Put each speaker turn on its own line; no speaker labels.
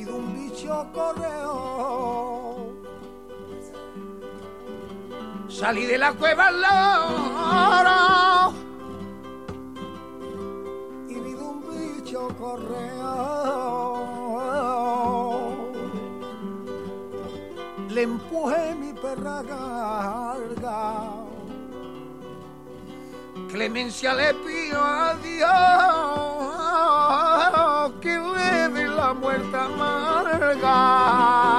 vi de un bicho correo. Salí de la cueva al loro y vi de un bicho correo. Le empujé mi perra galga. Clemencia le pido a Dios que le dé la muerte amarga.